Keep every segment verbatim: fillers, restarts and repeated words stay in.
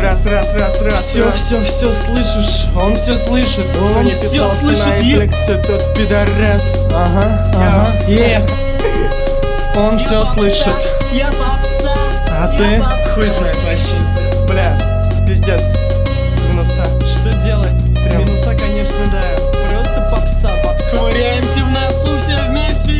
Раз, раз, раз, раз. Все, раз. все, все слышишь. Он все слышит. Кто Он не все писался слышит. на е- Эплексе, тот пидорас. Ага, ага. Е. Он все слышит. Я попса. А я ты? попса. Хуй знает вообще. Бля, пиздец. Минуса. Что делать? Прям. Минуса, конечно, да. Просто попса, попса. Ковыряемся в носу все вместе.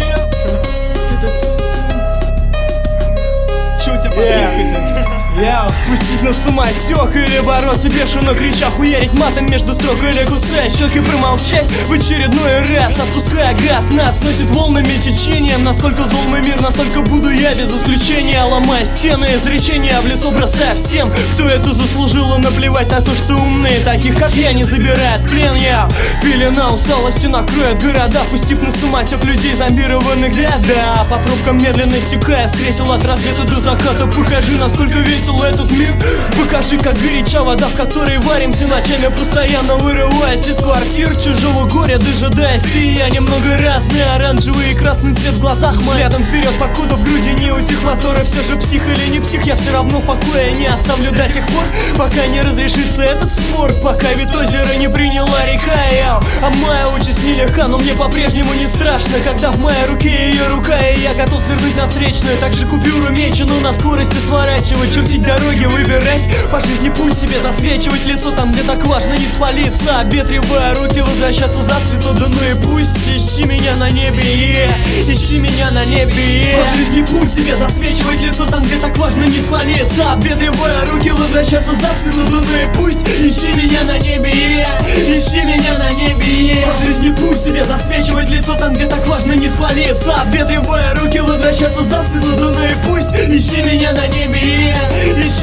Че у тебя под Yeah. репкой-то? Я пустить на самотек или бороться бешено крича, хуярить матом между строк или кусать щеки, промолчать в очередной раз, отпуская газ. Нас сносит волнами течением. Насколько зол мой мир, настолько буду я без исключения. Ломая стены, изречения в лицо бросая всем, кто это заслужил, и наплевать на то, что умные таких как я не забирает в плен. Я пелена усталости накроет города, пустив на самотек людей зомбированных. Да, да, по пробкам медленно стекая с кресел от рассвета до заката. Покажи, насколько весел этот мир. Покажи, как горяча вода, в которой варимся ночами, постоянно вырываясь из квартир чужого горя, дожидаясь я немного разный, оранжевый и красный цвет в глазах. Взглядом вперед, покуда в груди не утих мотора. Все же псих или не псих, я все равно в покое не оставлю до тех пор, пока не разрешится этот спор, пока вид озера не приняла река. Я, а моя участь нелегка, но мне по-прежнему не страшно, когда в моей руке ее рука, и я готов свернуть на встречную. Также купюру мечену на скорости сворачивать, чертить дороги, выбирать по жизни путь себе, засвечивать лицо там, где так важно не спалиться, обветривая руки, возвращаться за свету. Да ну и пусть, ищи меня на небе, yeah. Ищи меня на небе, yeah. По жизни путь себе, засвечивать лицо там, где так важно не спалиться, обветривая руки, возвращаться за свету. Да ну и пусть, ищи меня на небе, yeah. Ищи меня на небе, yeah. По жизни путь себе, засвечивать лицо там, где так важно не спалиться, обветривая руки, возвращаться за свету. Да ну и пусть, ищи меня на небе, yeah. Ищи